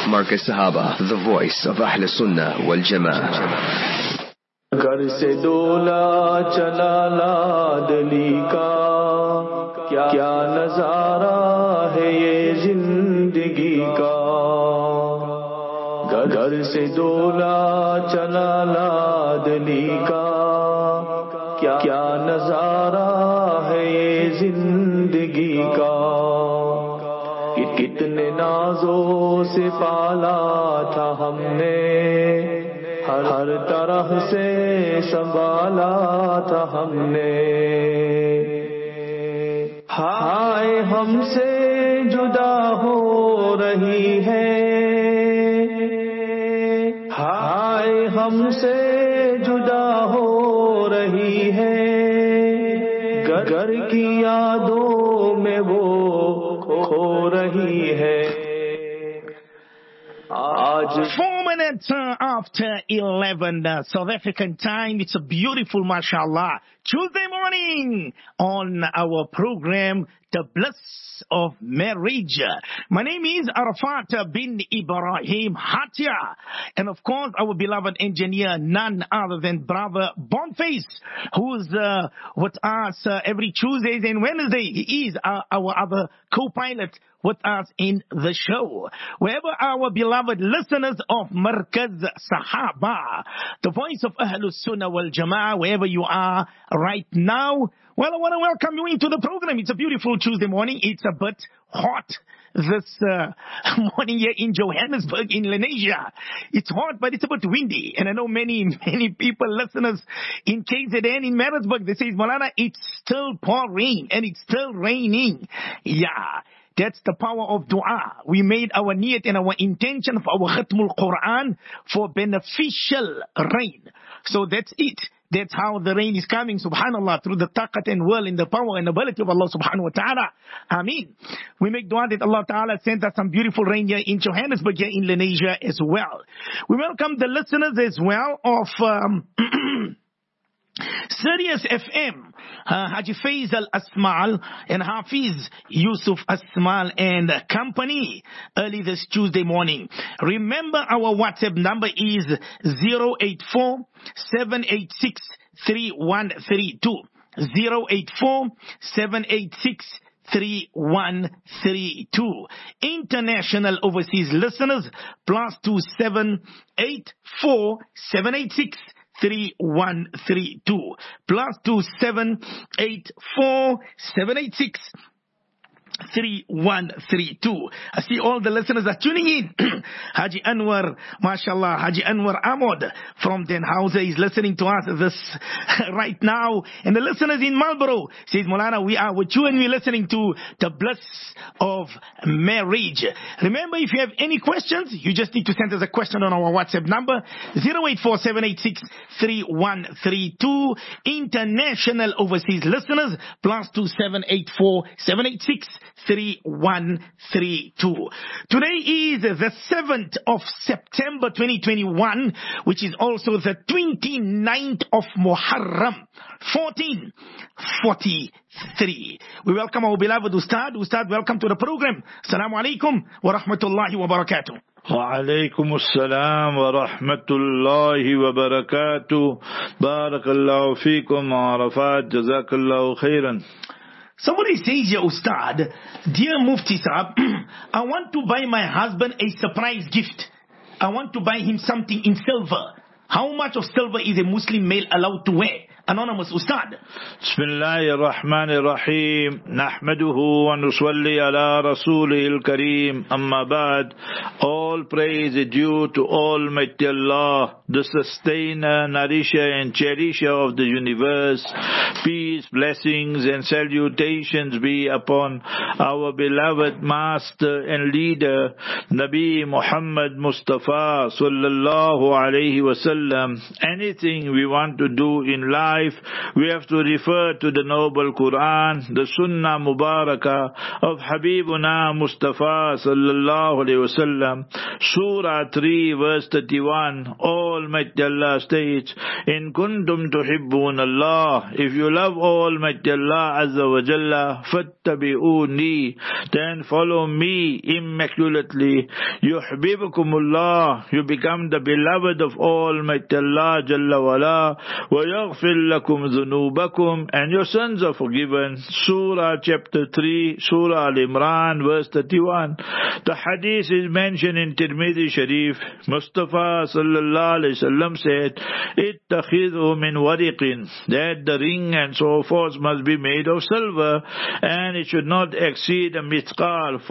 Markaz Sahaba, the voice of Ahl Sunnah wal Jama'ah. घर से डोला चला लाडली का क्या नजारा है ये जिंदगी का। घर से डोला चला लाडली का क्या नजारा है ये जिंदगी का। कितने नाजों से पाला था हमने, हर तरह से संभाला था हमने। हाय हमसे जुदा हो रही है, हाय हमसे जुदा हो रही है। घर की यादों में वो खो रही है। आज 4 minutes after 11 South African time. It's a beautiful, mashallah, Tuesday morning on our program, The Bliss of Marriage. My name is Arafat bin Ibrahim Hatia. And of course, our beloved engineer, none other than Brother Boniface, who's with us every Tuesdays and Wednesday. He is our other co-pilot with us in the show. Wherever our beloved listeners of Markaz Sahaba, the voice of Ahlus Sunnah wal Jama'ah, wherever you are right now, well, I want to welcome you into the program. It's a beautiful Tuesday morning. It's a bit hot this morning here in Johannesburg, in Lenasia. It's hot, but it's a bit windy. And I know many people, listeners in KZN, in Maritzburg, they say, Malana, it's still pouring and it's still raining. Yeah. That's the power of dua. We made our niyat and our intention for our Khatmul Quran for beneficial rain. So that's it. That's how the rain is coming, subhanallah, through the taqat and will and the power and ability of Allah subhanahu wa ta'ala. Ameen. We make dua that Allah ta'ala sends us some beautiful rain here in Johannesburg, here in Lenasia as well. We welcome the listeners as well of Sirius FM, Haji Faisal Asmal and Hafiz Yusuf Asmal and company early this Tuesday morning. Remember our WhatsApp number is 084-786-3132. 084-786-3132. International overseas listeners, +2784786 3132 +2784786 3132. I see all the listeners are tuning in. Haji Anwar, mashallah, Haji Anwar Ahmad from Den Hauser is listening to us this right now. And the listeners in Marlborough says, Molana, we are with you and we're listening to The Bliss of Marriage. Remember, if you have any questions, you just need to send us a question on our WhatsApp number 084-786-3132. International overseas listeners +2784786 3132. Today is the 7th of September 2021, which is also the 29th of Muharram 1443. We welcome our beloved Ustad. Ustad, welcome to the program. Assalamu alaikum wa rahmatullahi wa barakatuh. وعليكم السلام ورحمة الله وبركاته. بارك الله فيكم عرفات. جزاك الله خيرا. Somebody says here, Ustad, dear Mufti Sahab, I want to buy my husband a surprise gift. I want to buy him something in silver. How much of silver is a Muslim male allowed to wear? Anonymous Ustad. Bismillahir Rahmanir Rahim. Nahmaduhu wa nusalli ala Rasulil Kareem. Amma ba'd. All praise is due to Almighty Allah, the sustainer, nourisher and cherisher of the universe. Peace, blessings and salutations be upon our beloved master and leader, Nabi Muhammad Mustafa sallallahu alayhi wasallam. Anything we want to do in life, we have to refer to the noble Quran, the Sunnah Mubarakah of Habibuna Mustafa sallallahu alayhi wasallam. Surah 3 verse 31, Almighty Allah states, In kuntum tuhibbun Allah, if you love Almighty Allah Azza wa Jalla, fattabi'uni, then follow me immaculately. Yuhibbukumullah, you become the beloved of Almighty Allah Jalla wa Ala, wa yaghfir lakum dhunubakum, and your sins are forgiven. Surah chapter 3, Surah Al-Imran verse 31. The hadith is mentioned in Tirmidhi Sharif. Mustafa sallallahu alayhi wasallam said, ittakhidhu min wariqin, that the ring and so forth must be made of silver, and it should not exceed a mithqal,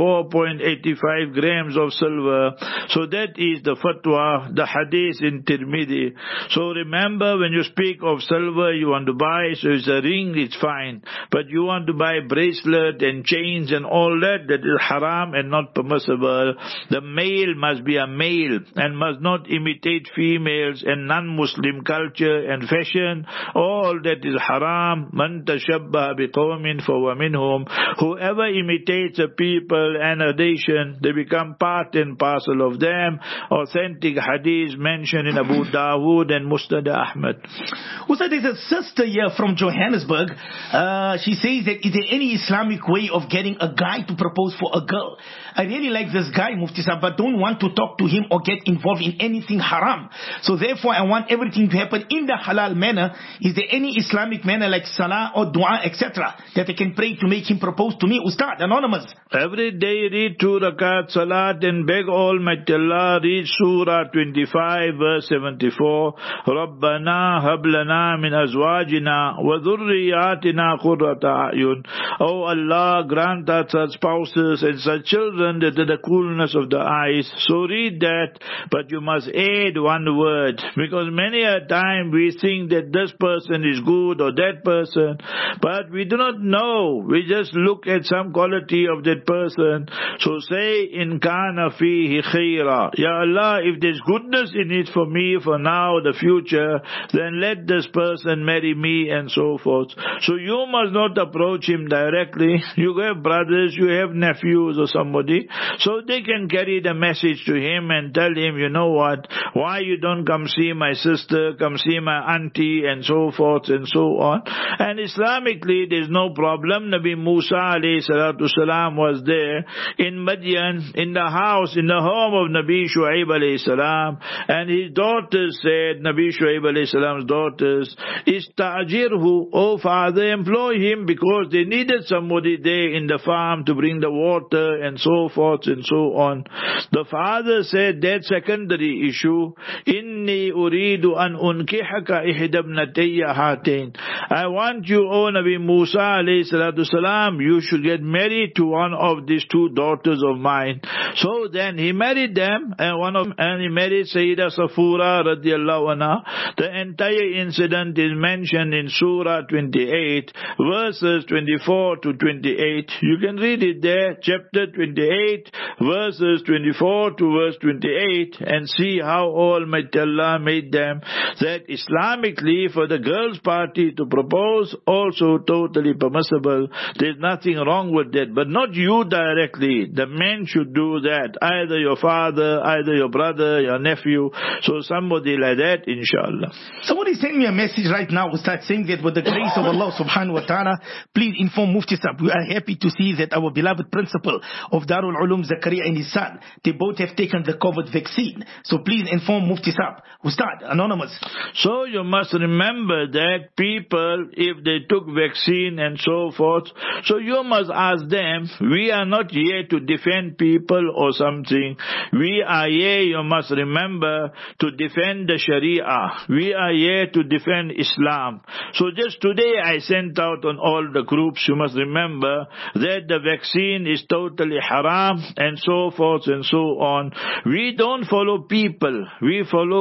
4.85 grams of silver. So that is the fatwa, the hadith in Tirmidhi. So remember, when you speak of silver you want to buy, so it's a ring, it's fine. But you want to buy bracelet and chains and all that, that is haram and not permissible. The male must be a male and must not imitate females and non-Muslim culture and fashion. All that is haram. Man tashabbaha biqawmin fahuwa minhum. Whoever imitates a people and a nation, they become part and parcel of them. Authentic hadith mentioned in Abu Dawood and Musnad Ahmad. Ustad, there's a sister here from Johannesburg. She says that is there any Islamic way of getting a guy to propose for a girl? I really like this guy, Mufti Sahib, but don't want to talk to him or get involved in anything haram. So therefore I want everything to happen in the halal manner. Is there any Islamic manner like salah or dua, etc., that I can pray to make him propose to me? Ustad, anonymous. Every day read 2 rakat salat and beg Almighty Allah. Read Surah 25 verse 74. Rabbana hab lana min azwajina wa dhurriyatina qurrata a'yun. Oh Allah, grant us such spouses and such children that are the coolness of the eyes. So read that, but you must add one word, because many a time we think that this person is good or that person, but we do not know. We just look at some quality of that person. So say, in kana fihi khaira, Ya Allah, if there's goodness in it for me for now, the future, then let this person marry me and so forth. So you must not approach him directly. You have brothers, you have nephews or somebody, so they can carry the message to him and tell him, you know what, why you don't come see my sister, come see my auntie and so forth and so on. And Islamically there's no problem. Nabi Musa alayhi salatu salam was there in Madian, in the house, in the home of Nabi Shu'aib alayhi salam, and his daughters said, Nabi Shu'aib alayhi salam's daughters, Ista'jirhu, oh father, employ him, because they needed somebody there in the farm to bring the water and so forth and so on. The father said, that's secondary issue. Inni uridu an unkihaka ihdabnatayya hatain. I want you, O Nabi Musa alayhi salatu salam, you should get married to one of these 2 daughters of mine. So then he married them, and he married Sayyida Safura radiallahu anha. The entire incident is mentioned in Surah 28, verses 24 to 28. You can read it there, chapter 28, verses 24 to verse 28, and see how Almighty Allah made them. That Islamically, for the girl's party to propose, also totally permissible. There's nothing wrong with that, but not you directly. The men should do that. Either your father, either your brother, your nephew. So somebody like that, inshallah. Somebody sent me a message right now, Ustad, saying that with the grace of Allah subhanahu wa ta'ala, please inform Mufti Sahib. We are happy to see that our beloved principal of Darul Ulum, Zakaria, and his son, they both have taken the COVID vaccine. So please inform Mufti Sahib. Ustad, anonymous. So you must remember that people, if they took vaccine and so forth, so you must ask them. We are not here to defend people or something. We are here, you must remember, to defend the Sharia. We are here to defend Islam. So just today I sent out on all the groups, you must remember that the vaccine is totally haram and so forth and so on. We don't follow people. We follow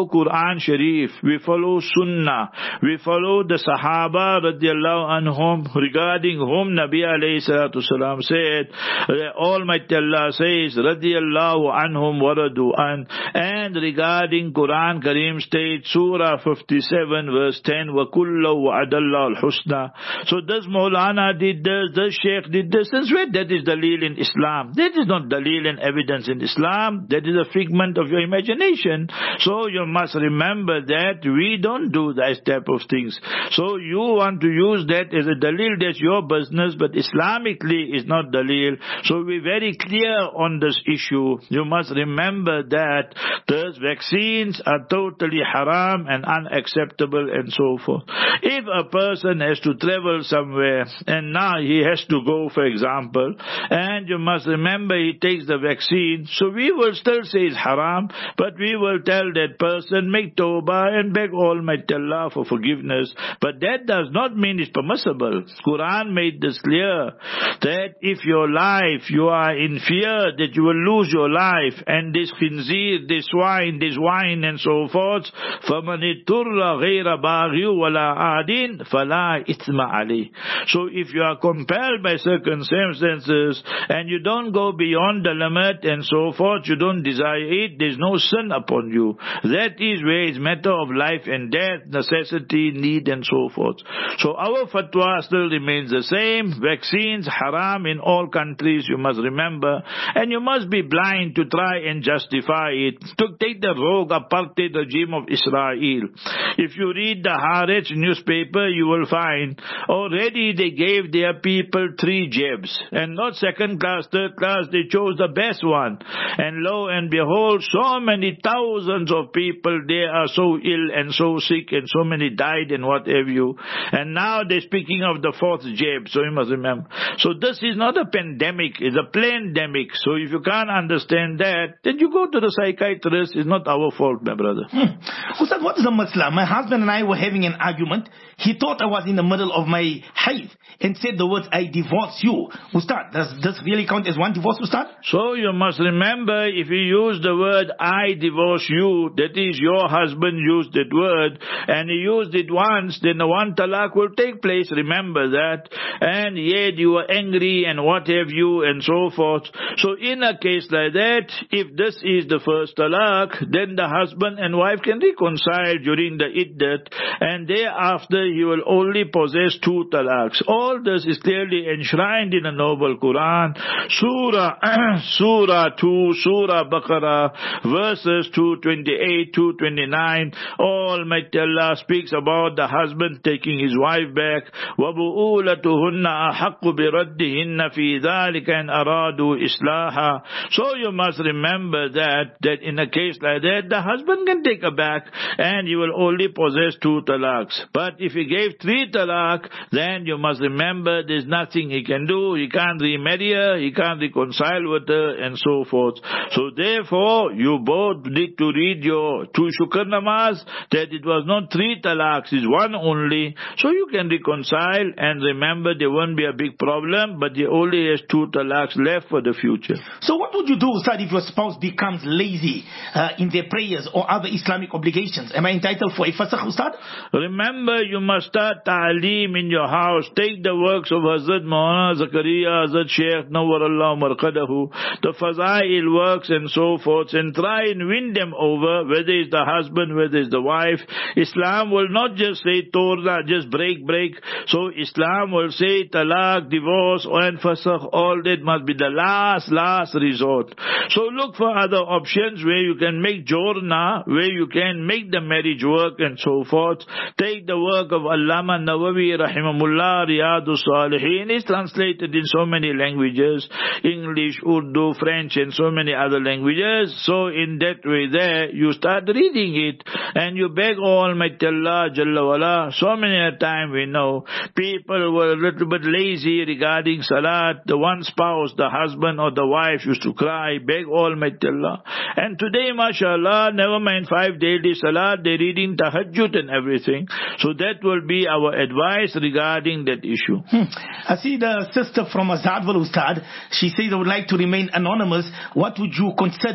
Quran Sharif, we follow Sunnah, we follow the Sahaba radiallahu anhum, regarding whom Nabi alayhi salatu salam said, Almighty Allah says, radiallahu anhum waradu an, and regarding Quran Kareem state, Surah 57 verse 10, wa kullu wa'adallahu al-husna. So does Maulana did this, does Sheikh did this, since where that is dalil in Islam? That is not dalil and evidence in Islam, that is a figment of your imagination. So you must remember that we don't do that type of things. So you want to use that as a dalil, that's your business, but Islamically is not dalil. So we're very clear on this issue. You must remember that those vaccines are totally haram and unacceptable and so forth. If a person has to travel somewhere and now he has to go, for example, and you must remember he takes the vaccine, so we will still say it's haram, but we will tell that person, make tawbah and beg Almighty Allah for forgiveness. But that does not mean it's permissible. Quran made this clear, that if your life, you are in fear that you will lose your life, and this khinzir, this swine, this wine and so forth, فَمَنِ اضْطُرَّ غَيْرَ بَاغٍ وَلَا عَادٍ فَلَا إِثْمَ عَلَيْهِ. So if you are compelled by circumstances, and you don't go beyond the limit and so forth, you don't desire it, there's no sin upon you. That is where it's matter of life and death, necessity, need and so forth. So our fatwa still remains the same. Vaccines haram in all countries, you must remember, and you must be blind to try and justify it. To take the rogue apartheid regime of Israel, if you read the Haaretz newspaper, you will find already they gave their people 3 jabs, and not second class, third class, they chose the best one. And lo and behold, so many thousands of people, they are so ill and so sick, and so many died and what have you. And now they're speaking of the 4th jab, so you must remember. So this is not a pandemic, it's a pandemic. So if you can't understand that, then you go to the psychiatrist. It's not our fault, my brother. Ustad, what is a Muslim? My husband and I were having an argument. He thought I was in the middle of my haid and said the words, I divorce you. Ustad, does this really count as one divorce, Ustad? So you must remember, if you use the word, I divorce you, that is your husband used that word, and he used it once, then the one talaq will take place, remember that. And yet you were angry and what have you and so forth. So in a case like that, if this is the first talaq, then the husband and wife can reconcile during the iddat, and thereafter he will only possess 2 talaqs. All this is clearly enshrined in the noble Quran, Surah 2, Surah Baqarah, verses 228, 229. Almighty Allah speaks about the husband taking his wife back. وَبُؤُولَتُهُنَّ أَحَقُّ بِرَدِّهِنَّ فِي ذَلِكَ إِنْ أَرَادُوا إِصْلَاحًا. So you must remember that in a case like that, the husband can take her back, and he will only possess 2 talaqs. But if he gave 3 talaq, then you must remember there's nothing he can do. He can't remarry her, he can't reconcile with her, and so forth. So therefore, you both need to read your 2 shukr namaz, that it was not 3 talaqs, it's 1 only. So you can reconcile, and remember there won't be a big problem, but he only has 2 talaqs left for the future. So what would you do, Ustad, if your spouse becomes lazy in their prayers or other Islamic obligations? Am I entitled for a fasakh, Ustad? Remember, you must start ta'aleem in your house. Take the works of Hazrat Maulana Zakaria, Hazrat Sheikh Nawwarallahu Marqadahu, the Fazail works and so forth, and try and win them over, whether it's the husband, whether it's the wife. Islam will not just say Torah, just break. So Islam will say talaq, divorce, and fasakh, all that must be the last resort. So look for other options where you can make jorna, where you can make the marriage work and so forth. Take the work of Allama Nawawi rahimahullah, Riyadus Salihin, is translated in so many languages, English, Urdu, French and so many other languages. So in that way there, you start reading it and you beg Almighty Allah Jalla wala. So many a time we know people were a little bit lazy regarding salat. The one spouse, the husband or the wife used to cry, beg Almighty Allah. And today, mashallah, never mind 5 daily salat, they're reading tahajjud and everything. So that will be our advice regarding that issue. I see the sister from Azadwal, Ustad. She says, I would like to remain anonymous. What would you consider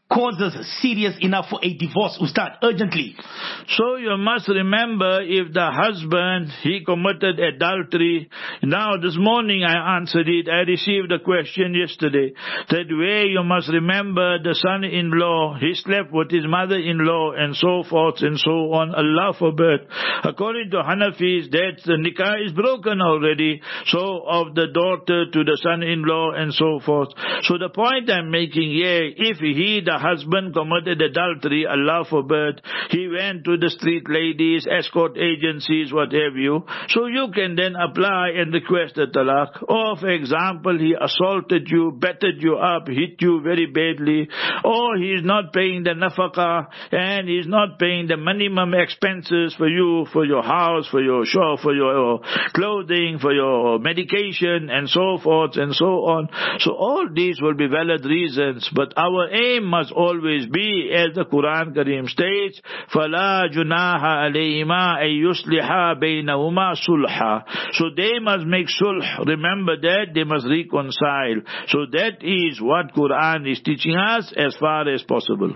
causes serious enough for a divorce, Ustad, urgently? So you must remember, if the husband, he committed adultery. Now this morning I answered it. I received a question yesterday. That way you must remember the son-in-law, he slept with his mother-in-law and so forth and so on. Allah forbid. According to Hanafis, that the nikah is broken already. So of the daughter to the son-in-law and so forth. So the point I'm making here, if he, the husband, committed adultery, Allah forbid, he went to the street ladies, escort agencies, what have you, so you can then apply and request a talaq. Or for example, he assaulted you, battered you up, hit you very badly, or he is not paying the nafaqah, and he is not paying the minimum expenses for you, for your house, for your shop, for your clothing, for your medication, and so forth and so on. So all these will be valid reasons, but our aim must always be, as the Quran Kareem states, فَلَا جُنَاهَ عَلَيْهِمَا أَن يُصْلِحَا بَيْنَهُمَا صُلْحًا. So they must make sulh. Remember that, they must reconcile. So that is what Quran is teaching us as far as possible.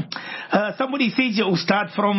Somebody says, Ustad, from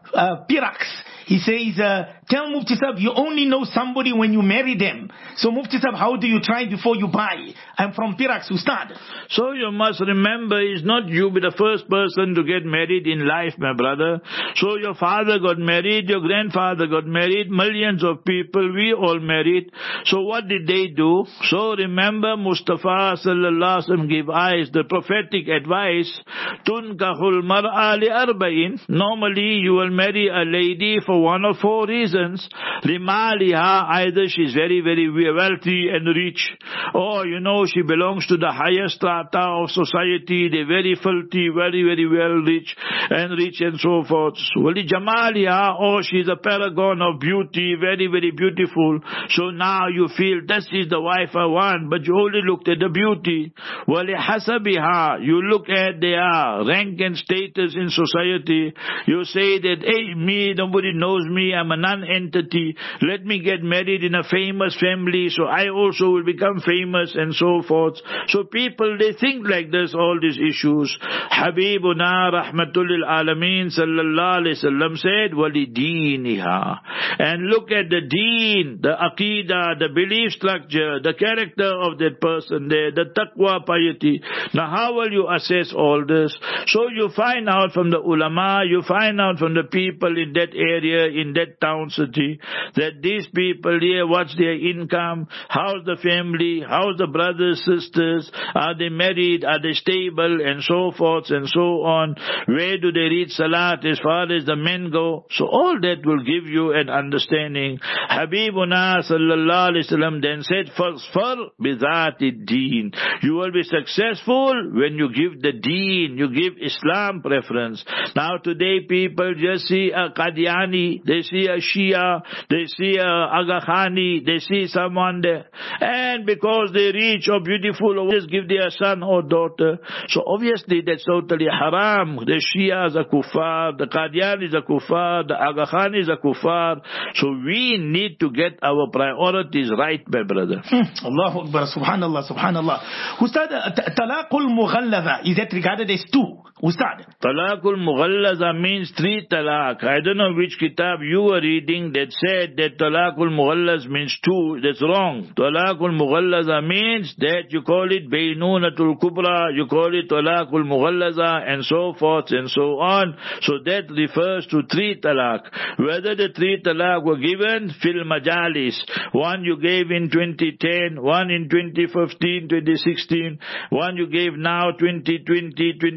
Pirax. He says, tell Mufti Sahib, you only know somebody when you marry them. So Mufti Sahib, how do you try before you buy? I'm from Pirax, Ustad. So you must remember, it's not you be the first person to get married in life, my brother. So your father got married, your grandfather got married, millions of people, we all married. So what did they do? So remember, Mustafa sallallahu alaihi wasallam gave eyes, the prophetic advice, tunkahul mar'a li arba'in. Normally you will marry a lady for one of four reasons. Limaliha, either she's very, very wealthy and rich, or she belongs to the higher strata of society, they're very filthy, very, very well rich and so forth. Wali Jamaliha, or she's a paragon of beauty, very, very beautiful. So now you feel this is the wife I want, but you only looked at the beauty. Wali Hasabiha, you look at their rank and status in society. You say that, hey, me, nobody knows me, I'm a non-entity. Let me get married in a famous family, so I also will become famous and so forth. So people, they think like this, all these issues. Habibuna Rahmatul Alameen sallallahu alayhi wasallam said, Walidiniha. And look at the deen, the aqidah, the belief structure, the character of that person there, the taqwa, piety. Now how will you assess all this? So you find out from the ulama, you find out from the people in that area, in that town, city, that these people here, what's their income, how's the family, how's the brothers, sisters, are they married, are they stable, and so forth and so on. Where do they read salat as far as the men go? So all that will give you an understanding. Habibuna sallallahu alaihi wasallam then said, Fasfar bizati deen. You will be successful when you give the deen, you give Islam preference. Now today people just see a Qadiani, they see a Shia, they see a Aga Khani, they see someone there. And because they rich or beautiful, just give their son or daughter. So obviously that's totally haram. The Shia is a kuffar, the Qadiani is a kuffar, the Aga Khani is a kuffar. So we need to get our priorities right, my brother. Allahu Akbar, subhanallah, subhanallah. Ustad, talaqul mughallaza, is that regarded as two? Ustad? Talaqul mughallaza means three talaq. I don't know which kitab you were reading that said that talaqul mughallaz means two. That's wrong. Talaqul mughallaza means that you call it baynunatul kubra, you call it talaqul mughallaza, and so forth and so on. So that refers to three talaq. Whether the three talaq were given fil majalis, one you gave in 2010, one in 2015, 2016, one you gave now 2020,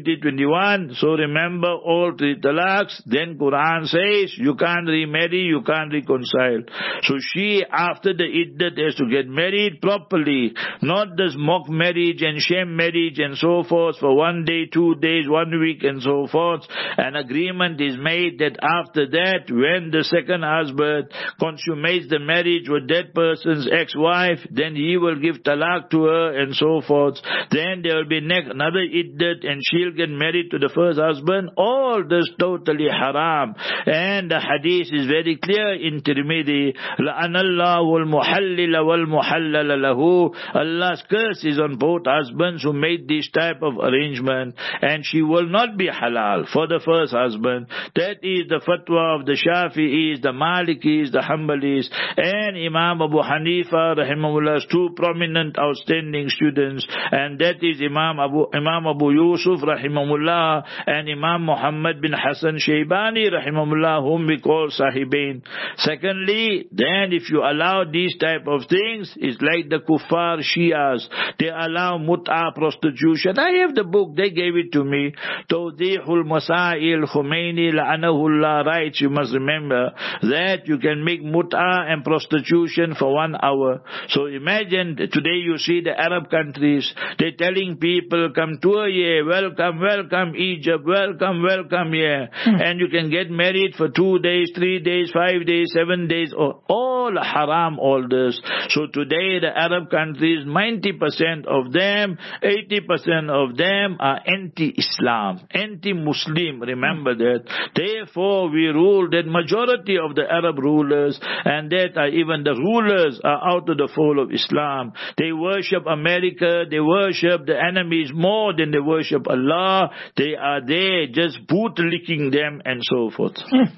2021. So remember all three talaqs. Then Quran says you can't remarry, you can't reconcile. So she, after the iddat, has to get married properly, not this mock marriage and sham marriage and so forth for 1 day, 2 days, 1 week and so forth. forth. An agreement is made that after that, when the second husband consummates the marriage with that person's ex-wife, then he will give talaq to her and so forth. Then there will be another iddat and she'll get married to the first husband. All this totally haram. And the hadith is very clear in Tirmidhi. لَأَنَ اللَّهُ الْمُحَلِّلَ وَالْمُحَلَّلَ لَهُ. Allah's curse is on both husbands who made this type of arrangement, and she will not be halal for the first husband. That is the fatwa of the Shafi'is, the Malikis, the Hanbalis, and Imam Abu Hanifa rahimahullah's two prominent outstanding students, and that is Imam Abu Yusuf rahimahullah and Imam Muhammad bin Hassan Shaybani rahimahullah, whom we call Sahibain. Secondly, then if you allow these type of things, it's like the kuffar Shias. They allow mut'a, prostitution. I have the book, they gave it to me. Tawdihul Masail, Khomeini la'anahullah writes, you must remember that you can make mut'a and prostitution for 1 hour. So imagine today you see the Arab countries, they're telling people, come tour here, welcome, welcome Egypt, welcome, welcome here. And you can get married for 2 days, 3 days, 5 days, 7 days, all haram, all this. So today the Arab countries, 90% of them, 80% of them are anti-Islam, anti-Muslim, remember that. Therefore we rule that majority of the Arab rulers, and that are even the rulers, are out of the fold of Islam. They worship America, they worship the enemies more than they worship Allah. They are there just bootlicking them and so forth.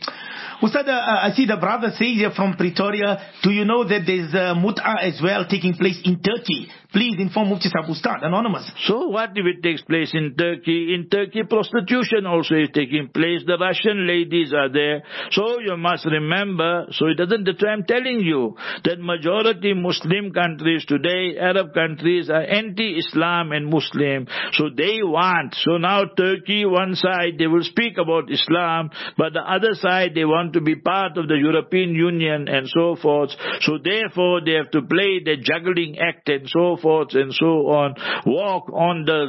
Ustad, I see the brother says here from Pretoria, do you know that there's mut'a as well taking place in Turkey? Please inform Mufti Sahib Ustad, anonymous. So what if it takes place in Turkey? In Turkey, prostitution also is taking place. The Russian ladies are there. So you must remember, so it doesn't, that's why I'm telling you, that majority Muslim countries today, Arab countries, are anti-Islam and Muslim. So they want, so now Turkey, one side, they will speak about Islam, but the other side, they want to be part of the European Union and so forth. So therefore, they have to play the juggling act and so forth and so on, walk on the,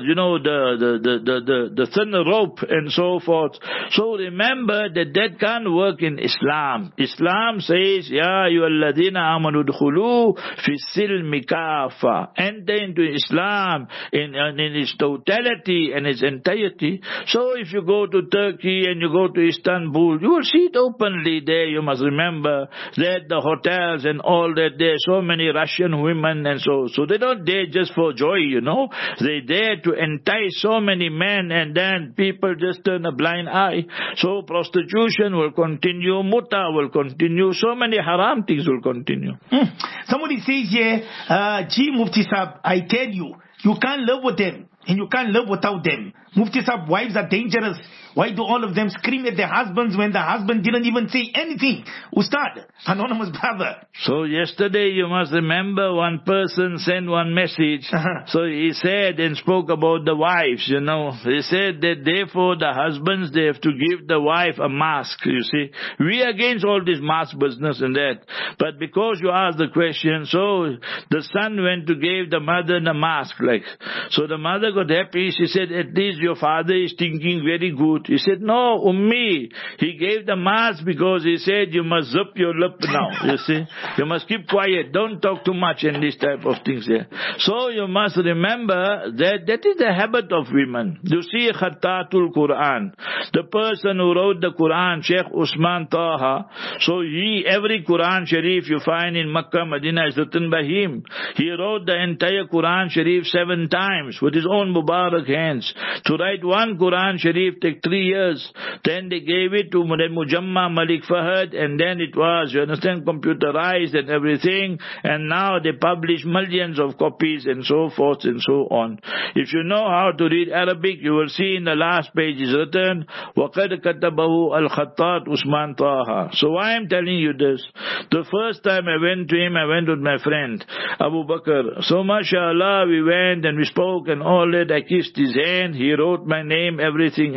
the thin rope and so forth. So remember that can't work in Islam. Islam says, Ya ayyuhalladhina amanu udkhulu fi silmi kafa. Enter into Islam in its totality and its entirety. So if you go to Turkey and you go to Istanbul, you will see it openly there. You must remember that the hotels and all that, there are so many Russian women and so they don't there just for joy, They there to entice so many men, and then people just turn a blind eye. So prostitution will continue, muta will continue, so many haram things will continue. Somebody says here, gee Mufti Sahib, I tell you, you can't live with them and you can't live without them. Mufti Sahib, wives are dangerous. Why do all of them scream at their husbands when the husband didn't even say anything? Ustad, anonymous brother. So yesterday you must remember one person sent one message. So he said and spoke about the wives, He said that therefore the husbands, they have to give the wife a mask, you see. We are against all this mask business and that. But because you asked the question, so the son went to give the mother the mask, So the mother got happy. She said, at least your father is thinking very good. He said, no, Ummi. He gave the mask because he said, you must zip your lip now, you see. You must keep quiet. Don't talk too much and this type of things here. So you must remember that is the habit of women. You see Khattatul Quran. The person who wrote the Quran, Sheikh Usman Taha. So every Quran Sharif you find in Makkah, Medina is written by him. He wrote the entire Quran Sharif 7 times with his own Mubarak hands. To write one Quran Sharif take 3 years. Then they gave it to Mujamma Malik Fahad, and then it was, you understand, computerized and everything, and now they publish millions of copies and so forth and so on. If you know how to read Arabic, you will see in the last page is written, وَقَدْ كَتَبَهُ الْخَطَّاتُ Usman Taha. So why I'm telling you this? The first time I went to him, I went with my friend, Abu Bakr. So mashallah, we went and we spoke and all that. I kissed his hand. He wrote my name, everything and so forth.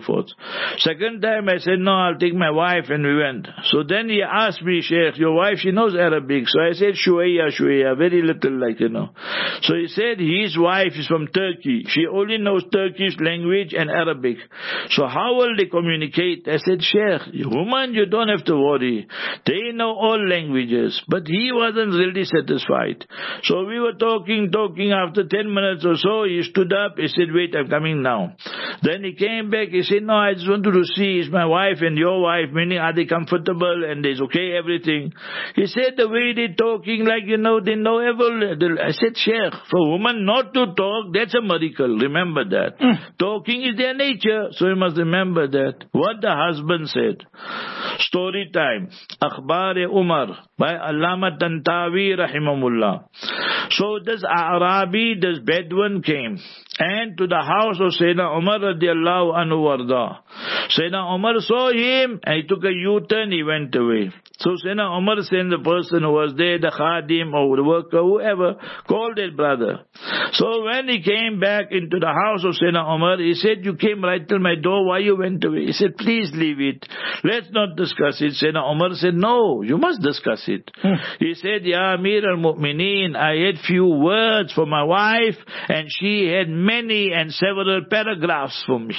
forth. Second time I said, no, I'll take my wife, and we went. So then he asked me, Sheikh, your wife, she knows Arabic. So I said, Shuaya, very little, So he said his wife is from Turkey. She only knows Turkish language and Arabic. So how will they communicate? I said, Sheikh, woman, you don't have to worry. They know all languages. But he wasn't really satisfied. So we were talking. After 10 minutes or so, he stood up. He said, wait, I'm coming now. Then he came back. He said, no, I just wanted to see, is my wife and your wife, meaning are they comfortable and is okay, everything. He said, the way they're talking, they know everything. I said, Sheikh, for a woman not to talk, that's a miracle. Remember that. Talking is their nature, so you must remember that. What the husband said. Story time. Akhbar-e-Umar by Allama Tantawi rahimahullah. So this Arabi, this Bedouin came and to the house of Sayyidina Umar radiallahu anhu warda. Sayyidina Umar saw him and he took a U-turn, he went away. So Sayyidina Umar sent the person who was there, the khadim or the worker, whoever, called that brother. So when he came back into the house of Sayyidina Umar, he said, you came right till my door, why you went away? He said, please leave it. Let's not discuss it. Sayyidina Umar said, no, you must discuss it. He said, Ya Amir al-Mu'mineen, I had few words for my wife and she had many and several paragraphs for me.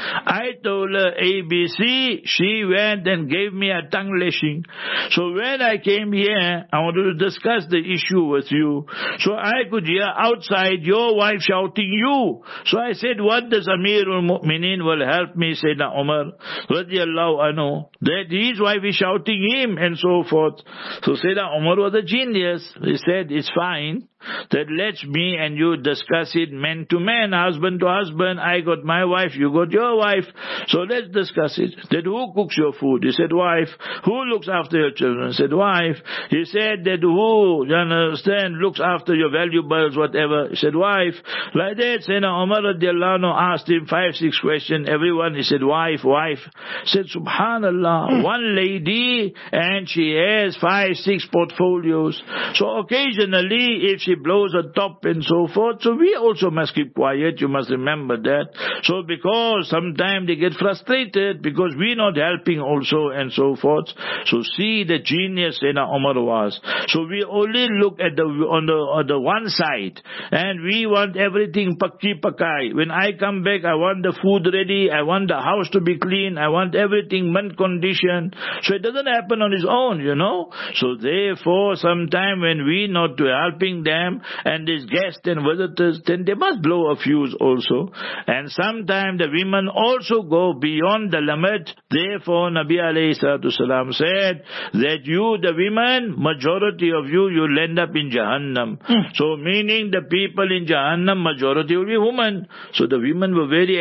I told her ABC, she went and gave me a tongue lashing. So when I came here, I wanted to discuss the issue with you. So I could hear outside your wife shouting you. So I said, what does Amir al-Mu'mineen will help me, Sayyidina Umar radiallahu anhu, that his wife is shouting him and so forth. So Sayyidina Umar was a genius. He said, it's fine. That let's me and you discuss it man to man, husband to husband. I got my wife, you got your wife. So let's discuss it. That who cooks your food? He said, wife. Who looks after your children? He said, wife. He said that who, you understand, looks after your valuables, whatever. He said, wife. Like that, Sayyidina Umar radiallahu anhu asked him 5-6 questions. Everyone, he said, wife. He said, subhanallah, one lady and she has 5-6 portfolios. So occasionally, if she blows a top and so forth, so we also must keep quiet, you must remember that. So because sometimes they get frustrated because we're not helping also and so forth. So see the genius Sayyidina Umar was. So we only look at on the one side and we want everything pakki pakai. When I come back, I want the food ready, I want the house to be clean, I want everything mint condition. So it doesn't happen on its own, So therefore, sometime when we not helping them and these guests and visitors, then they must blow a fuse also. And sometimes the women also go beyond the limit. Therefore, Nabi alayhi salatu salam said that you, the women, majority of you, you'll end up in Jahannam. So meaning the people in Jahannam, majority will be women. So the women were very,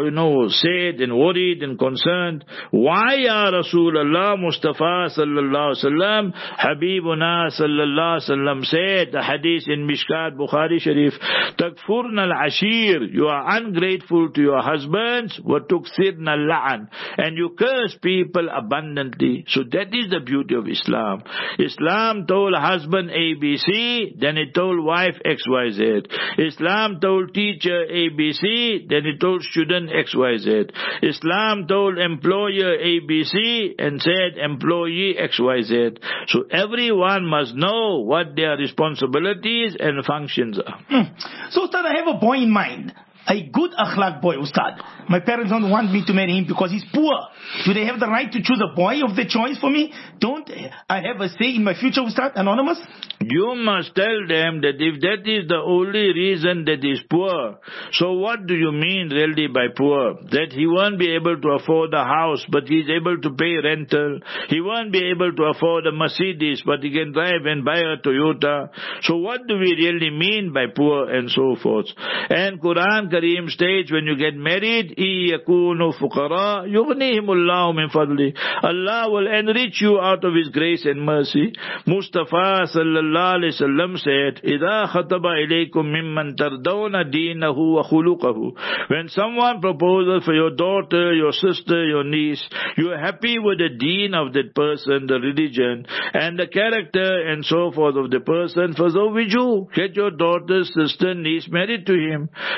sad and worried and concerned. Why, Ya Rasulullah, Mustafa sallallahu alaihi wasallam, Habibuna sallallahu alaihi wasallam said, the hadith in Mishkat Bukhari Sharif, Takfurna al-ashir, you are ungrateful to your husbands, wa tukthirna al-la'an, and you curse people abundantly. So that is the beauty of Islam. Islam told husband ABC, then it told wife XYZ. Islam told teacher ABC, then it told student XYZ. Islam told employer ABC and said employee XYZ. So everyone must know what their responsibilities and functions are. So Ustad, I have a boy in mind. A good akhlaq boy, Ustad. My parents don't want me to marry him because he's poor. Do they have the right to choose a boy of their choice for me? Don't I have a say in my future, Ustad? Anonymous? You must tell them that if that is the only reason that he's poor, so what do you mean really by poor? That he won't be able to afford a house, but he's able to pay rental. He won't be able to afford a Mercedes, but he can drive and buy a Toyota. So what do we really mean by poor and so forth? And Quran Kareem states, when you get married, yakunu fuqara yughnihimullahu min fadli. Allah will enrich you out of His grace and mercy. Mustafa sallallahu alaihi wasallam said, "Idha khataba ilaykum mimman tardawna dinahu wa khuluquhu." When someone proposes for your daughter, your sister, your niece, you are happy with the deen of that person, the religion, and the character and so forth of the person. Fazawwiju, get your daughter, sister, niece married to him. فَإِن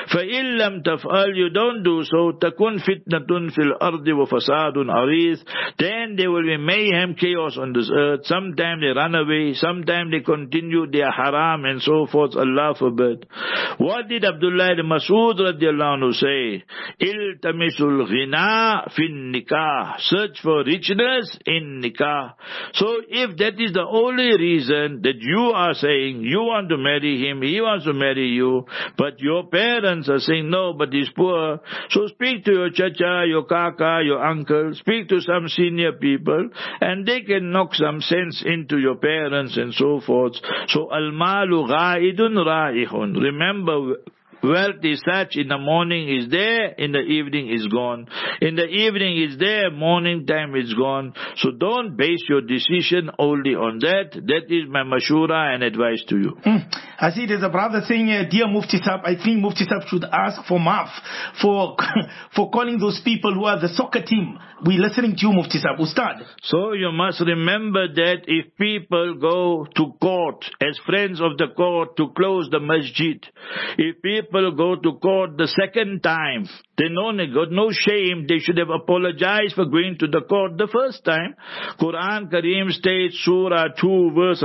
فَإِن لَمْ تَفْعَلْ, you don't do so, تَكُنْ فِتْنَةٌ فِي الْأَرْضِ وَفَسَادٌ عَرِيضٌ, then there will be mayhem, chaos on this earth. Sometimes they run away, sometimes they continue their haram and so forth. Allah forbid. What did Abdullah ibn Mas'ud radiallahu anhu say? Iltamisul ghina fin nikah, search for richness in nikah. So if that is the only reason that you are saying you want to marry him, he wants to marry you, but your parents are saying no, but he's poor, so speak to your chacha, your kaka, your uncle, speak to some senior people, and they can knock some sense into your parents and so forth. So al-malu ghaidun ra'ihun. Remember, wealth is such, in the morning is there, in the evening is gone. In the evening is there, morning time is gone. So don't base your decision only on that. That is my mashura and advice to you. I see there's a brother saying, dear Mufti Sahib, I think Mufti Sahib should ask for maaf for calling those people who are the soccer team. We're listening to you, Mufti Sahib. Ustad. So you must remember that if people go to court as friends of the court to close the masjid, if people go to court the second time, they got no shame. They should have apologized for going to the court the first time. Quran Kareem states, Surah 2, verse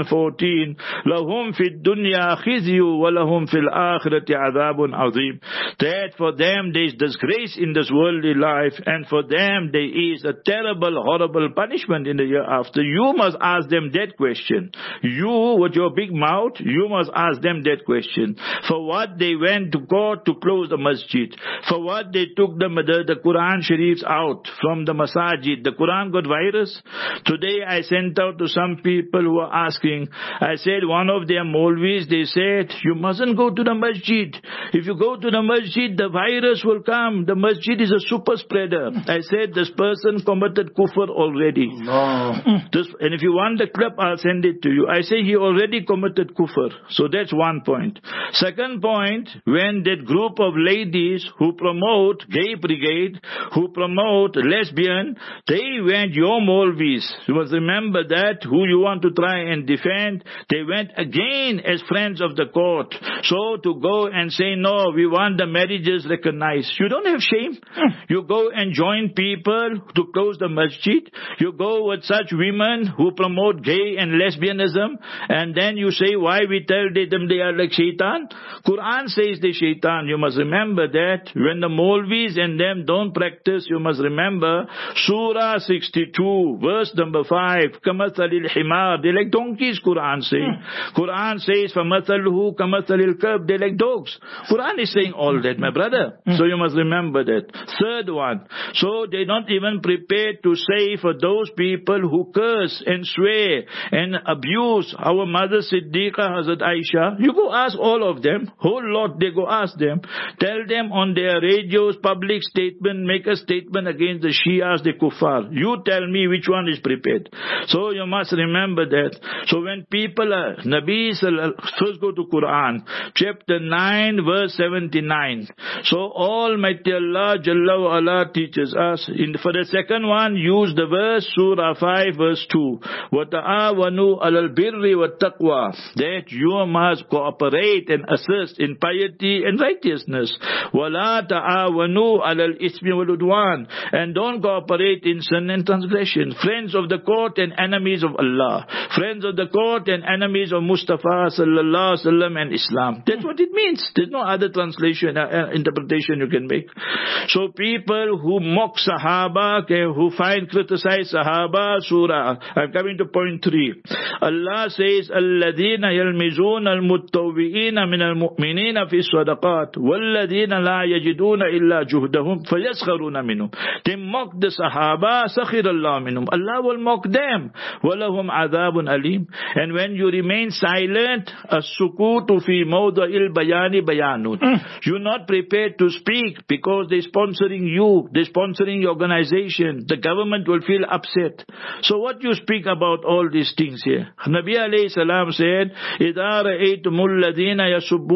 114, Lahum fid dunya khizyu wa lahum fil akhirati adhabun azim. That for them there is disgrace in this worldly life, and for them there is a terrible, horrible punishment in the year after. You must ask them that question. You, with your big mouth, you must ask them that question. For what they went to court to close the masjid, for what they took the Quran Sharifs out from the masajid. The Quran got virus. Today I sent out to some people who are asking, I said one of their Maulvis, they said, you mustn't go to the masjid. If you go to the masjid, the virus will come. The masjid is a super spreader. I said this person committed kufr already. No. And if you want the clip, I'll send it to you. I say he already committed kufr. So that's one point. Second point, when that group of ladies who promote gay brigade, who promote lesbian, they went your Maulvis. You must remember that, who you want to try and defend, they went again as friends of the court. So to go and say, no, we want the marriages recognized. You don't have shame. You go and join people to close the masjid. You go with such women who promote gay and lesbianism, and then you say, why we tell them they are like shaitan? Quran says they shaitan. You must remember that. When the Maulvis and them don't practice, you must remember Surah 62, verse number 5, Kamathalil Himar, they like donkeys, Quran says. Quran says, Famathaluhu Kamathalil Kalb, they like dogs. Quran is saying all that, my brother. So you must remember that. Third one, so they not even prepared to say for those people who curse and swear and abuse our mother Siddiqa, Hazrat Aisha. You go ask all of them, whole lot, they go ask them. Tell them on their radios, public statement, make a statement against the Shias, the Kuffar. You tell me which one is prepared. So you must remember that. So when people are, Nabi, first go to Quran, chapter 9, verse 79. So Almighty Allah Jalla wa Ala teaches us. For the second one, use the verse, Surah 5, verse 2. وَتَعَاوَنُوا عَلَى الْبِرِّ وَالتَّقْوَى. That you must cooperate and assist in piety and righteousness. وَلَا تَعَاوَنُوا عَلَى الْإِثْمِ وَالْعُدْوَانِ. And don't cooperate in sin and transgression. Friends of the court and enemies of Allah. Friends of the court and enemies of Mustafa sallallahu alaihi wasallam and Islam. That's what it means. There's no other translation, interpretation you can make. So people who mock Sahaba, who criticize Sahaba, Surah. I'm coming to point 3. Allah says, الَّذِينَ يَلْمِزُونَ الْمُتَّوِّئِينَ مِنَ الْمُؤْمِنِينَ فِي الصَّدَقَاتِ وَالَّذِينَ لَا يَجِدُونَ إِلَّا جُهْدَهُمْ فَيَسْخَرُونَ مِنْهُمْ. They mock the Sahaba, سَخِرَ اللَّهُ مِنْهُمْ. Allah will mock them. وَلَهُمْ عَذَابٌ أَلِيمٌ. And when you remain silent, السُّكُوتُ فِي مَوْضَعِ الْبَيَانِ بَيَانٌ. You're not prepared to speak because they're sponsoring you, they're sponsoring your organization. The government will feel upset. So what you speak about all these things here? Nabi alayhi salam said, إِذَا رَأَيْتُمُ الَّذِينَ يَسُبُّونَ أَصْحَابَ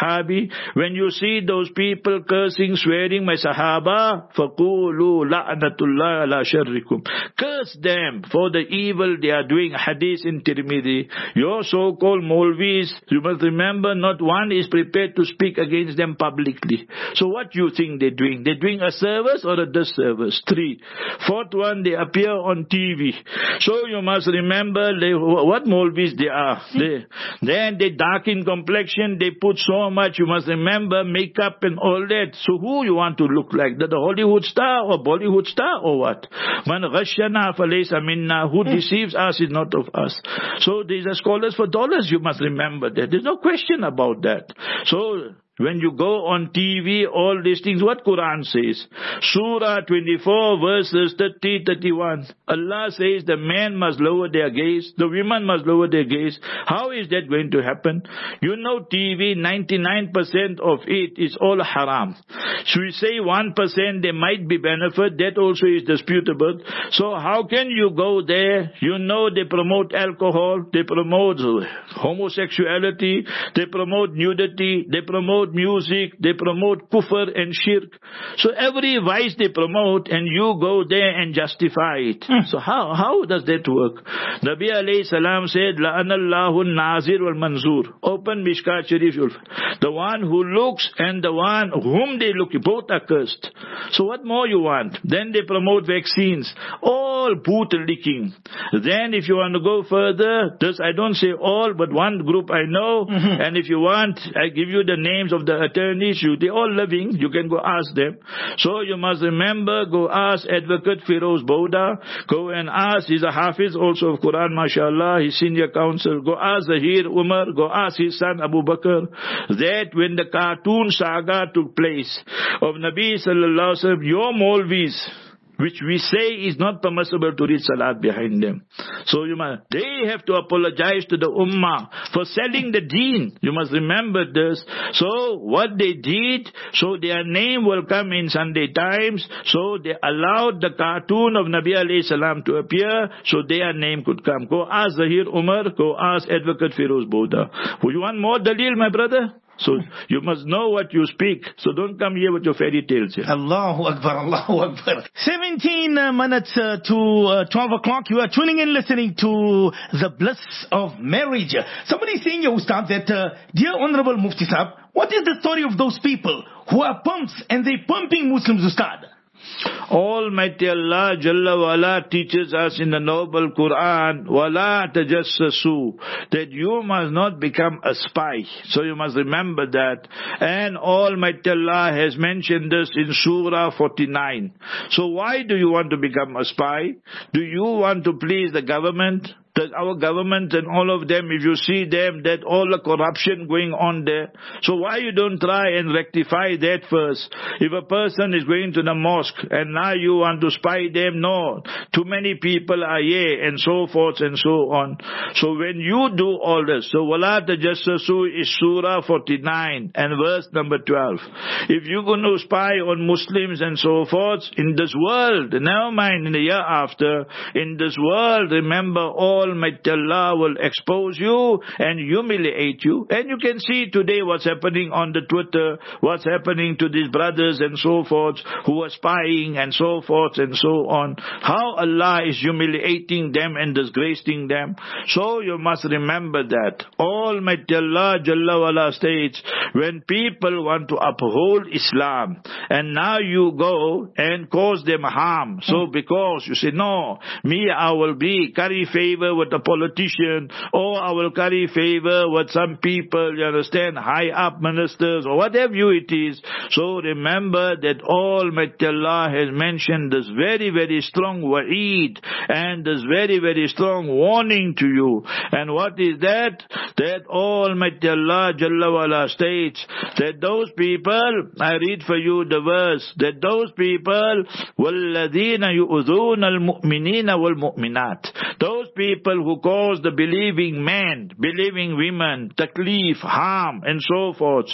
ashabi, when you see those people cursing, swearing my sahaba, faqulu la'natullah ala sharrikum. Curse them for the evil they are doing. Hadith in Tirmidhi. Your so-called Maulvis, you must remember, not one is prepared to speak against them publicly. So what you think they're doing? They're doing a service or a disservice? 3. 4th one, they appear on TV. So you must remember what Maulvis they are. Then they dark in complexion, they put so much, you must remember, makeup and all that. So who you want to look like? The Hollywood star or Bollywood star or what? Man ghashana falaysa minna. Who deceives us is not of us. So these are scholars for dollars, you must remember that. There's no question about that. So when you go on TV, all these things, what Quran says? Surah 24 verses 30, 31. Allah says the men must lower their gaze, the women must lower their gaze. How is that going to happen? You know TV, 99% of it is all haram. So we say 1% there might be benefit, that also is disputable. So how can you go there? You know they promote alcohol, they promote homosexuality, they promote nudity, they promote music, they promote kufr and shirk. So every vice they promote and you go there and justify it. So how does that work? Nabi alayhi salam said, La'anallahu nazir wal manzur. Open Mishkat Sharif. The one who looks and the one whom they look, both are cursed. So what more you want? Then they promote vaccines. All boot licking. Then if you want to go further, this I don't say all, but one group I know, and if you want, I give you the names of the attorneys, they're all living, you can go ask them. So you must remember, go ask Advocate Firoz Bouda, go and ask, he's a Hafiz also of Quran, mashallah, his senior counsel, go ask Zahir Umar, go ask his son Abu Bakr, that when the cartoon saga took place of Nabi sallallahu alaihi wasallam, your Maulvis, which we say is not permissible to read salat behind them. So they have to apologize to the ummah for selling the deen. You must remember this. So what they did, so their name will come in Sunday Times. So they allowed the cartoon of Nabi alayhi salam to appear, so their name could come. Go ask Zahir Umar, go ask Advocate Firoz Bouda. Would you want more dalil, my brother? So you must know what you speak. So don't come here with your fairy tales here. Allahu Akbar, Allahu Akbar. 17 minutes to 12 o'clock. You are tuning in, listening to The Bliss of Marriage. Somebody saying, Ustad, that, dear Honorable Mufti Sahib, what is the story of those people who are pumps and they pumping Muslims, Ustad? Almighty Allah Jalla wa Ala teaches us in the noble Quran, وَلَا تَجَسَّسُوا, that you must not become a spy. So you must remember that. And Almighty Allah has mentioned this in Surah 49. So why do you want to become a spy? Do you want to please the government? That our government and all of them, if you see them, that all the corruption going on there. So why you don't try and rectify that first? If a person is going to the mosque and now you want to spy them, no. Too many people are here and so forth and so on. So when you do all this, so wala tajassasu is Surah 49 and verse number 12. If you're going to spy on Muslims and so forth in this world, never mind in the year after, in this world, remember all Almighty Allah will expose you and humiliate you. And you can see today what's happening on the Twitter, what's happening to these brothers and so forth who are spying and so forth and so on. How Allah is humiliating them and disgracing them. So you must remember that. Almighty Allah Jalla wa Ala states, when people want to uphold Islam and now you go and cause them harm. So because you say, no, me I will be curry favor with a politician, or I will curry favor with some people, you understand, high up ministers, or whatever it is. So remember that Almighty Allah has mentioned this very, very strong wa'id and this very, very strong warning to you. And what is that? That Almighty Allah Jalla wa Ala states that those people, I read for you the verse, that those people, وَالَّذِينَ يُؤْذُونَ الْمُؤْمِنِينَ وَالْمُؤْمِنَاتِ, those people people who cause the believing men, believing women, taklif, harm, and so forth.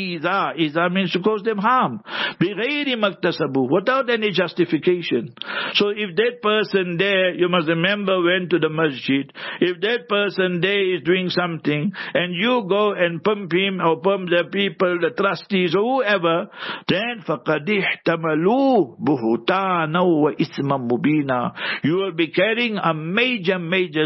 Iza means to cause them harm. بِغَيْرِ مَكْتَسَبُوا, without any justification. So if that person there, you must remember, went to the masjid, if that person there is doing something, and you go and pump him or pump the people, the trustees or whoever, then فَقَدْ احْتَمَلُوا بُهُتَانًا وَإِثْمًا مُبِينًا. You will be carrying a major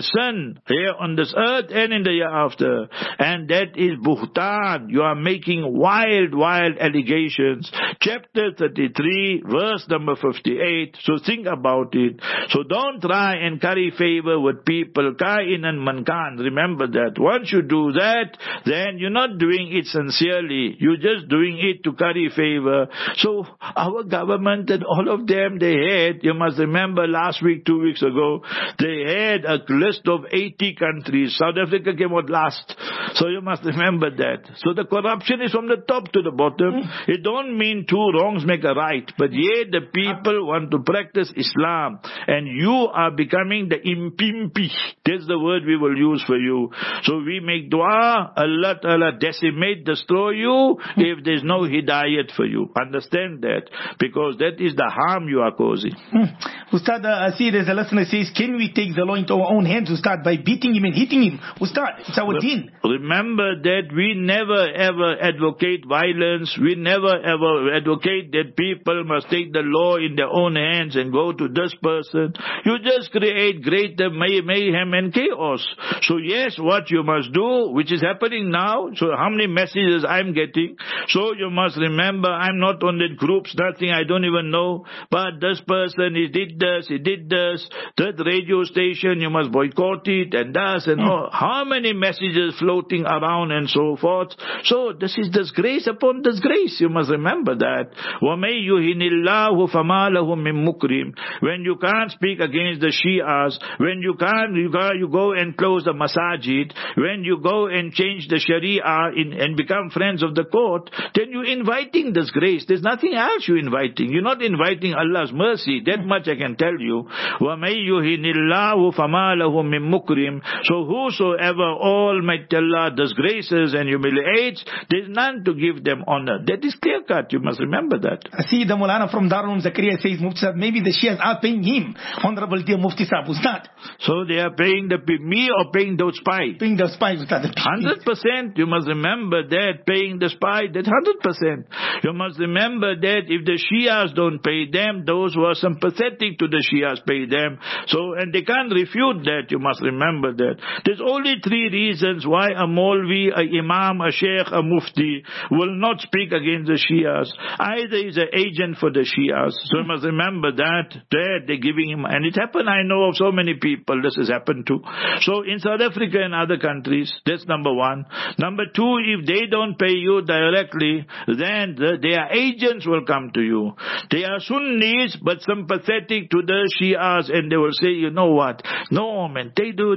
sin here on this earth and in the year after. And that is buhtan. You are making wild allegations. Chapter 33, verse number 58. So think about it. So don't try and curry favor with people. Kain and mankan. Remember that. Once you do that, then you're not doing it sincerely. You're just doing it to curry favor. So our government and all of them, they had, you must remember last week, 2 weeks ago, they had a list of 80 countries. South Africa came out last. So you must remember that. So the corruption is from the top to the bottom. It don't mean two wrongs make a right. But yet the people want to practice Islam. And you are becoming the impimpi. That's the word we will use for you. So we make dua, Allah Ta'ala decimate, destroy you if there's no hidayat for you. Understand that? Because that is the harm you are causing. Ustad, I see there's a listener says, can we take the law into our own hands, Ustad, by beating him and hitting him? Ustad, it's our deen. Remember that we never ever advocate violence. We never ever advocate that people must take the law in their own hands and go to this person. You just create greater mayhem and chaos. So yes, what you must do, which is happening now, so how many messages I'm getting, so you must remember, I'm not on the groups, nothing, I don't even know, but this person, he did this, that radio station, you must boycott it, and thus, and all. How many messages floating around and so forth. So this is disgrace upon disgrace. You must remember that. وَمَن يُهِنِ اللَّهُ فَمَا لَهُ مِن مُكْرِمٍ. When you can't speak against the Shias, when you can't, you go and close the masajid, when you go and change the Sharia and become friends of the court, then you're inviting disgrace. There's nothing else you're inviting. You're not inviting Allah's mercy. That much I can tell you. وَمَن يُهِنِ اللَّهُ فَمَا لَهُ مِن مُكْرِمٍ. So whosoever Almighty Allah disgraces and humiliates, there's none to give them honor. That is clear cut. You must remember that. I see the Mulana from Darul Zakaria says, Mufti Sahib, maybe the Shias are paying him. Honorable dear Mufti Sahib, Ustad. So they are paying me or paying those spies? Paying the spies, Ustad. 100%. You must remember that. Paying the spy, that's 100%. You must remember that if the Shias don't pay them, those who are sympathetic to the Shias pay them. So, and they can't refute that. You must remember that. There's only 3 reasons why a Maulvi, a Imam, a Sheikh, a Mufti will not speak against the Shias. Either he's an agent for the Shias. So you must remember that they're giving him, and it happened, I know of so many people this has happened to. So in South Africa and other countries, that's number 1. Number 2, if they don't pay you directly, then their agents will come to you. They are Sunnis but sympathetic to the Shias, and they will say, you know what? No man, they do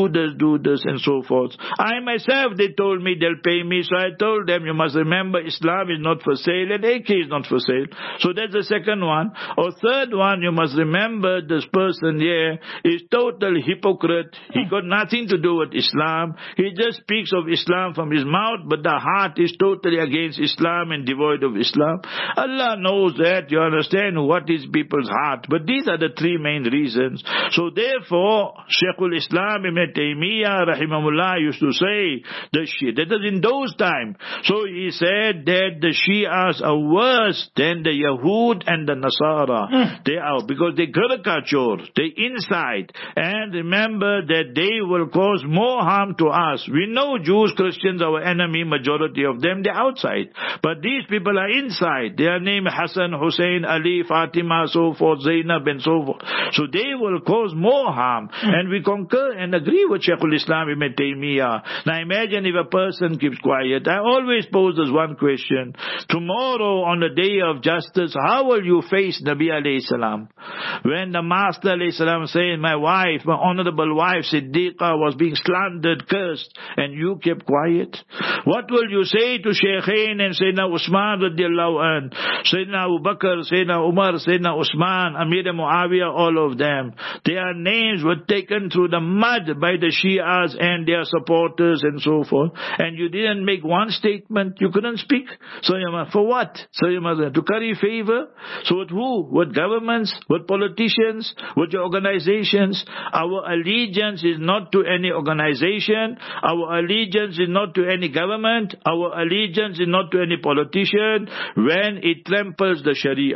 this and so forth. I myself, they told me they'll pay me, so I told them, you must remember Islam is not for sale and AK is not for sale. So that's the second one. Or third one, you must remember this person here is total hypocrite. He got nothing to do with Islam. He just speaks of Islam from his mouth, but the heart is totally against Islam and devoid of Islam. Allah knows that. You understand what is people's heart. But these are the 3 main reasons. So therefore, Shaykhul Islam Ibn Taymiyyah rahimahullah used to say, that is in those times. So he said that the Shias are worse than the Yahud and the Nasara. They are, because they caricature, they inside. And remember that they will cause more harm to us. We know Jews, Christians, our enemy, majority of them, they're outside. But these people are inside. They are named Hassan, Hussein, Ali, Fatima, so forth, Zainab and so forth. So they will cause more harm. And we concur and agree with Shaykhul Islam Ibn Taymiyyah. Now imagine if a person keeps quiet. I always pose this one question. Tomorrow on the day of justice, how will you face Nabi alayhi salam? When the Master alayhi salam said, my wife, my honorable wife Siddiqa was being slandered, cursed, and you kept quiet? What will you say to Shaykhain and Sayyidina Usman radiallahu anh, Sayyidina Abu Bakr, Sayyidina Umar, Sayyidina Usman, Amir Muawiyah, all of them? Their names were taken trodden through the mud by the Shias and their supporters and so forth, and you didn't make one statement, you couldn't speak. So you must, for what? So you must, to curry favor? So with who? With governments? With politicians? With your organizations? Our allegiance is not to any organization. Our allegiance is not to any government. Our allegiance is not to any politician when it tramples the Sharia.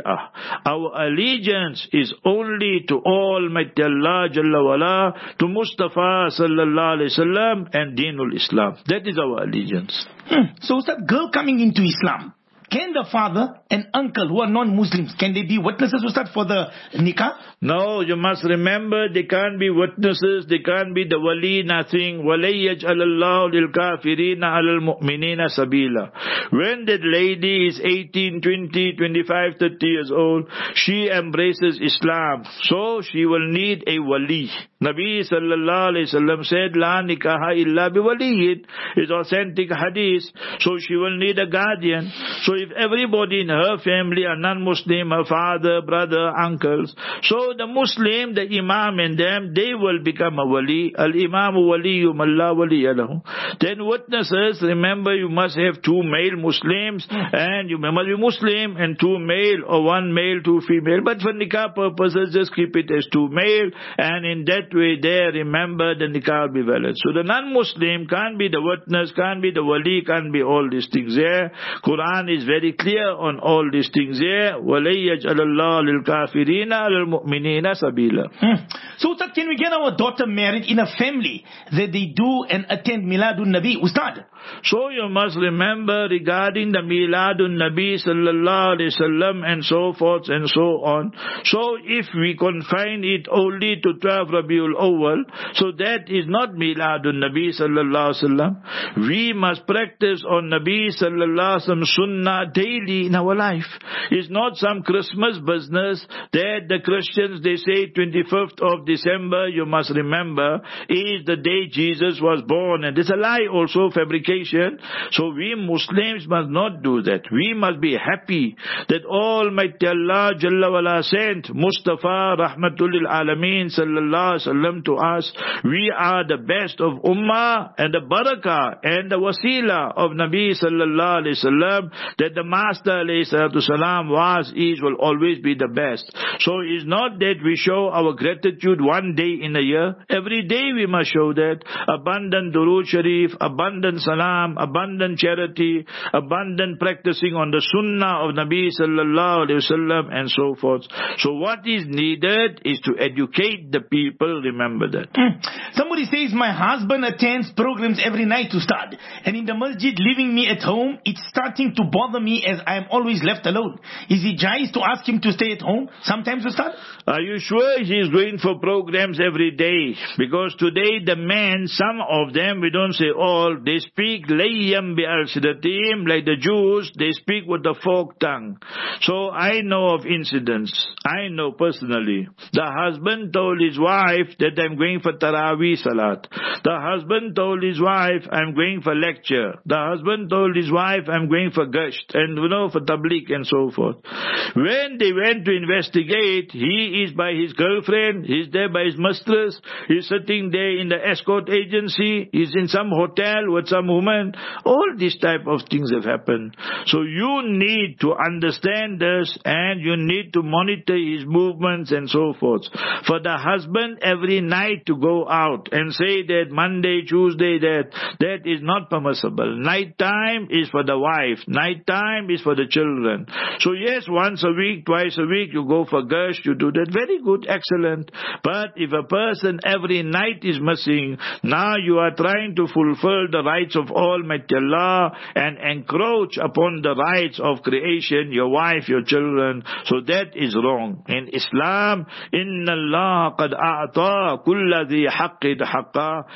Our allegiance is only to Almighty Allah Jalla wala, to Mustafa Sallallahu Alaihi Wasallam and Deenul Islam. That is our allegiance. So that girl coming into Islam, can the father and uncle who are non-Muslims, can they be witnesses, Ustad, for the nikah? No, you must remember, they can't be witnesses, they can't be the wali, nothing. وَلَيْ يَجْعَلَ اللَّهُ لِلْكَافِرِينَ عَلَى الْمُؤْمِنِينَ سَبِيلًا. When that lady is 18, 20, 25, 30 years old, she embraces Islam. So she will need a wali. Nabi sallallahu alayhi wasallam said, La nikaha illa biwaliyin. It's authentic hadith. So she will need a guardian. So if everybody in her family are non-Muslim, her father, brother, uncles, so the Muslim, the Imam and them, they will become a wali. Al-Imamu waliyum Allah waliyalahu. Then witnesses, remember you must have 2 male Muslims, and you must be Muslim, and 2 male, or 1 male, 2 female. But for nikah purposes, just keep it as 2 male, and in that way there, remember the nikah will be valid. So the non-Muslim can't be the witness, can't be the wali, can't be all these things there. Quran is very clear on all these things here. وَلَيْ يَجْعَلَ اللَّهُ لِلْكَافِرِينَ عَلَى الْمُؤْمِنِينَ سَبِيلًا. So Ustad, can we get our daughter married in a family that they do and attend Miladun Nabi, Ustad? So you must remember regarding the Miladun Nabi sallallahu alaihi wasallam and so forth and so on. So if we confine it only to 12 Rabiul Awwal, so that is not Miladun Nabi sallallahu alaihi wasallam. We must practice on Nabi sallallahu alaihi wasallam sunnah daily in our life. It's not some Christmas business that the Christians, they say 25th of December, you must remember, is the day Jesus was born. And it's a lie also, fabrication. So we Muslims must not do that. We must be happy that Almighty Allah Jalla wala sent Mustafa Rahmatul lil Alameen Sallallahu Alaihi Wasallam to us. We are the best of Ummah and the barakah and the wasila of Nabi Sallallahu Alaihi Wasallam, that the Master Alayhi Salatu Salam was, is, will always be the best. So it's not that we show our gratitude one day in a year. Every day we must show that. Abundant Durood Sharif, abundant Salam, abundant charity, abundant practicing on the Sunnah of Nabi Sallallahu Alaihi Wasallam and so forth. So what is needed is to educate the people, remember that. Somebody says, my husband attends programs every night to start, and in the masjid leaving me at home, it's starting to bother me as I am always left alone. Is it jais to ask him to stay at home sometimes to start? Are you sure he's going for programs every day? Because today the men, some of them, we don't say all, they speak layyam bi'al-sidatim, like the Jews, they speak with the folk tongue. So I know of incidents. I know personally. The husband told his wife that I'm going for Taraweeh Salat. The husband told his wife, I'm going for lecture. The husband told his wife, I'm going for gasht, and for tabligh and so forth. When they went to investigate, he is by his girlfriend, he's there by his mistress, he's sitting there in the escort agency, he's in some hotel with some woman. All these type of things have happened. So you need to understand this, and you need to monitor his movements and so forth. For the husband every night to go out and say that Monday, Tuesday, that is not permissible. Night time is for the wife. Night time is for the children. So yes, once a week, twice a week, you go for gasht, you do that. Very good, excellent. But if a person every night is missing, now you are trying to fulfill the rights of Almighty Allah and encroach upon the rights of creation, your wife, your children. So that is wrong. In Islam, Inna Allah qad a'ta kulla dhi haqqin haqqa.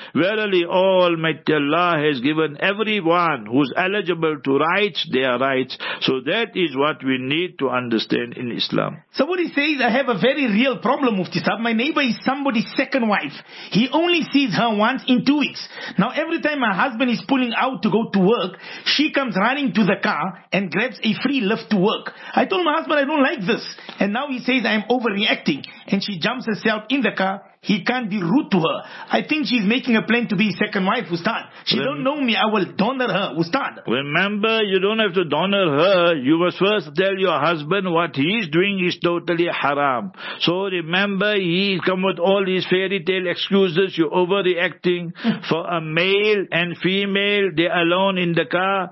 Verily, Almighty Allah has given everyone who's eligible to rights, their rights. So that is what we need to understand in Islam. Somebody says, I have a very real problem, Mufti Sahib. My neighbor is somebody's second wife. He only sees her once in 2 weeks. Now every time my husband is pulling out to go to work, she comes running to the car and grabs a free lift to work. I told my husband I don't like this. And now he says I am overreacting. And she jumps herself in the car. He can't be rude to her. I think she's making a plan to be his second wife, Ustad. She don't know me. I will donor her, Ustad. Remember, you don't have to donor her. You must first tell your husband what he is doing is totally haram. So remember, he's come with all these fairy tale excuses. You're overreacting. For a male and female, they're alone in the car.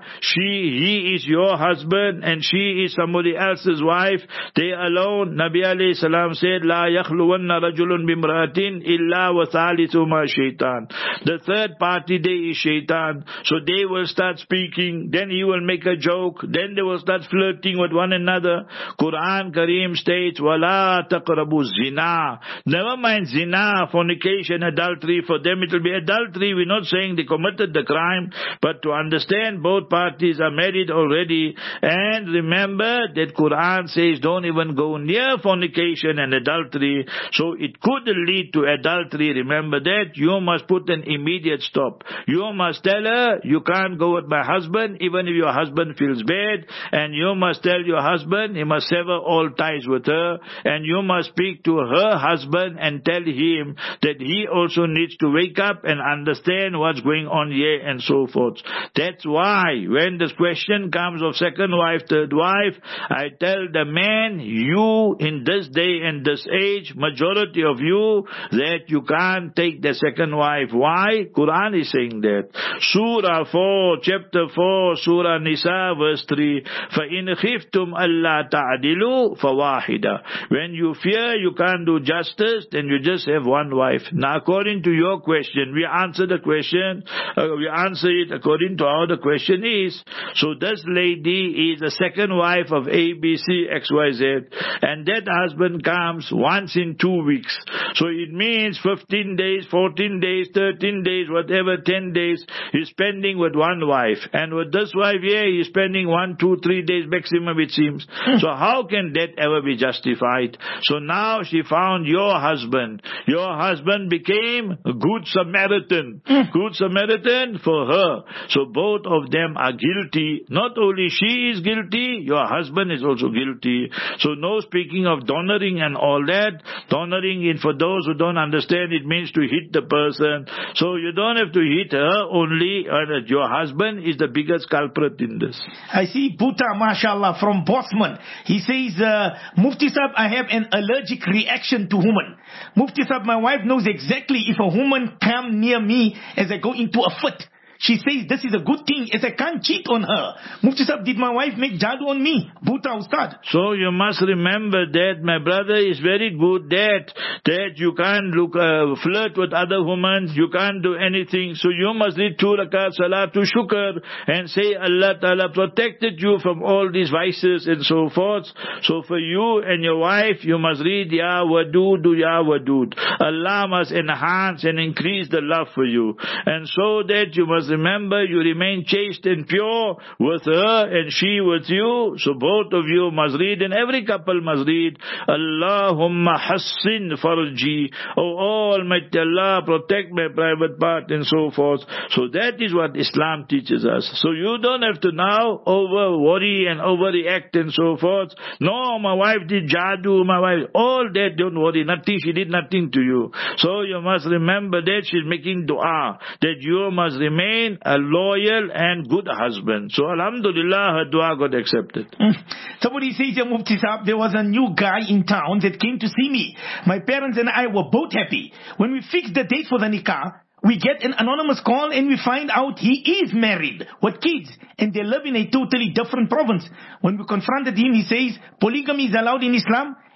He is your husband and she is somebody else's wife. They're alone. Nabi alayhi salam said, La yakhluwanna rajulun bimra'atin illa wa thalithuma shaitan. The third party there is shaitan. So they will start speaking, then he will make a joke, then they will start flirting with one another. Quran Kareem states, Wala taqrabu zina. Never mind zina, fornication, adultery. For them it will be adultery. We're not saying they committed the crime, but to understand both parties are married already. And remember that Quran says don't even go near fornication and adultery. So it could lead to adultery. Remember that. You must put an immediate stop. You must tell her, you can't go with my husband, even if your husband feels bad. And you must tell your husband, he must sever all ties with her. And you must speak to her husband and tell him that he also needs to wake up and understand what's going on here and so forth. That's why when this question comes of second wife, third wife, I tell the man, you in this day and this age, majority of you, that you can't take the second wife. Why? Quran is saying that. Surah 4, chapter 4, Surah Nisa, verse 3. فَإِنْ خِفْتُمْ أَلَّا تَعْدِلُوا فَوَاحِدًا. When you fear you can't do justice, then you just have one wife. Now according to your question, we answer the question, we answer it according to how the question is. So this lady is the second wife of ABC XYZ, and that husband comes once in 2 weeks. So it means 15 days, 14 days, 13 days, whatever, 10 days, he's spending with one wife. And with this wife here, he's spending 1, 2, 3 days maximum, it seems. So how can that ever be justified? So now she found your husband. Your husband became a good Samaritan. Good Samaritan for her. So both of them are guilty. Not only she is guilty, your husband is also guilty. So no speaking of donoring and all that. Donoring, in for those who don't understand, it means to hit the person. So you don't have to hit her only. Your husband is the biggest culprit in this. I see Bhuta, mashallah, from Bosman. He says, Mufti Sahib, I have an allergic reaction to women. Mufti Sahib, my wife knows exactly if a woman come near me as I go into a fit. She says this is a good thing as I can't cheat on her. Mufti Sahib, did my wife make jadoo on me? Bhuta Ustad. So you must remember that my brother is very good that you can't flirt with other women, you can't do anything. So you must read 2 rakat salatu shukr and say Allah Ta'ala protected you from all these vices and so forth. So for you and your wife, you must read Ya Wadudu Ya Wadud. Allah must enhance and increase the love for you. And so that you must remember you remain chaste and pure with her and she with you. So both of you must read, and every couple must read, Allahumma hassin farji. Oh Almighty Allah, protect my private part and so forth. So that is what Islam teaches us. So you don't have to now over worry and overreact and so forth. No, my wife did jadoo, my wife, all that, don't worry, nothing, she did nothing to you. So you must remember that she's making dua, that you must remain a loyal and good husband. So alhamdulillah, her dua got accepted. Somebody says, Mufti Sahib, there was a new guy in town that came to see me. My parents and I were both happy. When we fixed the date for the nikah, we get an anonymous call and we find out he is married with kids and they live in a totally different province. When we confronted him, he says polygamy is allowed in Islam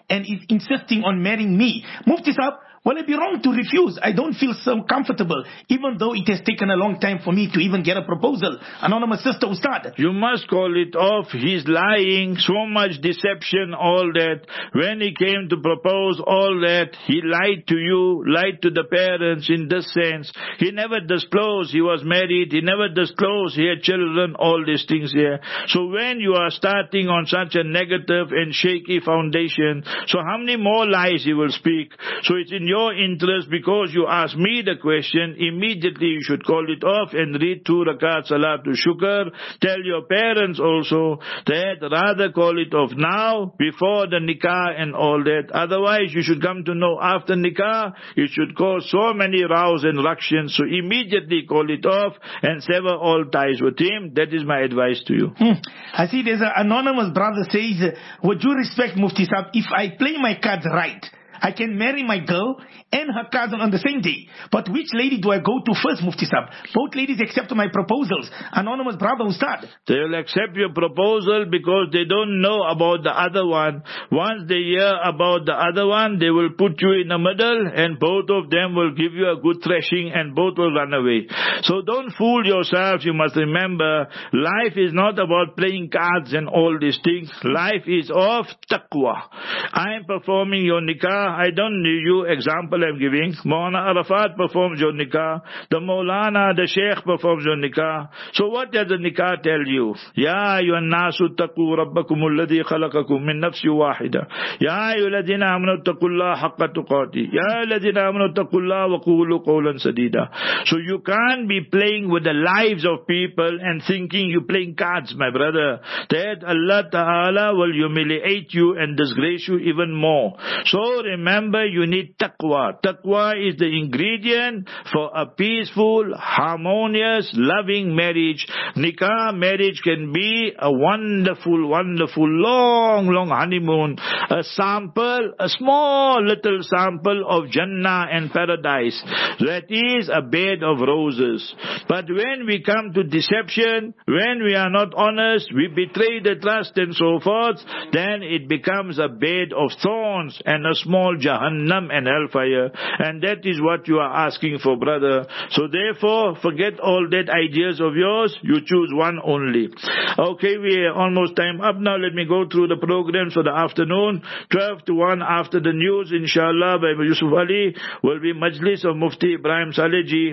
and is insisting on marrying me. Mufti Sahib, will it be wrong to refuse? I don't feel so comfortable, even though it has taken a long time for me to even get a proposal. Anonymous sister, Ustad. You must call it off. He's lying, so much deception, all that. When he came to propose all that, he lied to you, lied to the parents in this sense. He never disclosed he was married. He never disclosed he had children, all these things here. So when you are starting on such a negative and shaky foundation, so how many more lies he will speak? So it's in your interest, because you asked me the question, immediately you should call it off and read 2 rakat Salatul Shukr. Tell your parents also that rather call it off now, before the nikah and all that. Otherwise, you should come to know after nikah, it should cause so many rows and ructions. So immediately call it off and sever all ties with him. That is my advice to you. I see there's an anonymous brother says, with due respect, Mufti Sahib, if I play my cards right, I can marry my girl and her cousin on the same day. But which lady do I go to first, Mufti Sahib? Both ladies accept my proposals. Anonymous brother, Ustad. They will accept your proposal because they don't know about the other one. Once they hear about the other one, they will put you in the middle and both of them will give you a good thrashing and both will run away. So don't fool yourself. You must remember, life is not about playing cards and all these things. Life is of taqwa. I am performing your nikah. I don't need you example I'm giving. Maulana Arafat performs your nikah. The Maulana, the Sheikh performs your nikah. So what does the nikah tell you? Ya ayyuhan nasu taqu rabbakum alladhi khalaqakum min nafsin wahida. Ya ayyuhalladhina amanu taqullaha haqqa tuqatih. Ya ayyuhalladhina amanu taqullaha wa qulu qawlan sadida. So you can't be playing with the lives of people and thinking you're playing cards, my brother. That Allah Ta'ala will humiliate you and disgrace you even more. So remember, you need taqwa. Taqwa is the ingredient for a peaceful, harmonious, loving marriage. Nikah marriage can be a wonderful, wonderful, long honeymoon. A sample, a small little sample of Jannah and paradise. That is a bed of roses. But when we come to deception, when we are not honest, we betray the trust and so forth, then it becomes a bed of thorns and a small Jahannam and hellfire. And that is what you are asking for, brother. So therefore, forget all that ideas of yours. You choose one only. Okay, we are almost time up now. Let me go through the programs for the afternoon. 12 to 1 after the news, inshallah, by Yusuf Ali, will be Majlis of Mufti Ibrahim Saleji.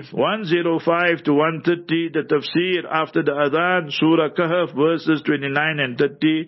105 to 130, the tafsir after the adhan, Surah Kahf, verses 29 and 30.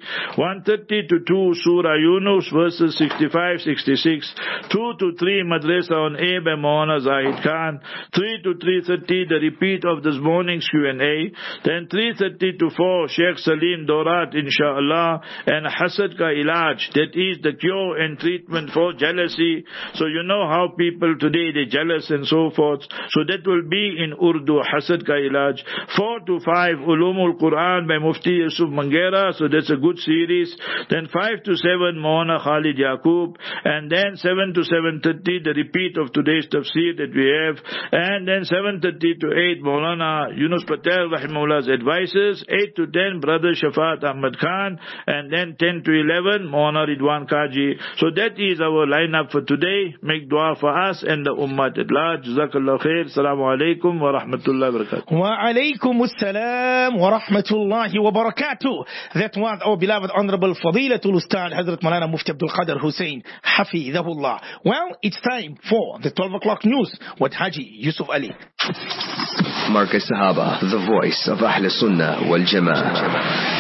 130 to 2, Surah Yunus, verses 65, 66. 2 to 3, Madrasa on Air by Maulana Zahid Khan. 3 to 3:30, the repeat of this morning's Q&A. Then 3:30 to 4, Sheikh Salim Dorat, inshallah, and Hasad Ka Ilaj, that is the cure and treatment for jealousy. So you know how people today, they jealous and so forth. So that will be in Urdu, Hasad Ka Ilaj. 4 to 5, Ulumul Quran by Mufti Yusuf Mangera, so that's a good series. Then 5 to 7, Maulana Khalid Yaqub. And then 7 to 7:30, the repeat of today's tafsir that we have. And then 7:30 to 8, Maulana Yunus Patel, Rahimullah's advices. 8 to 10, Brother Shafat Ahmad Khan. And then 10 to 11, Maulana Ridwan Kaji. So that is our lineup for today. Make dua for us and the ummah at large. Jazakallah khair. Assalamu alaikum wa rahmatullahi wa barakatuh. Wa alaikum assalam wa rahmatullahi wa barakatuh. That was our beloved Honorable Fadilatul Ustad Hazrat Maulana Mufti Abdul Qadir Hussein Hafidhahullah. Well, it's time for the 12 o'clock news with Haji Yusuf Ali. Marcus Sahaba, the voice of Ahl Sunnah wal Jama'ah.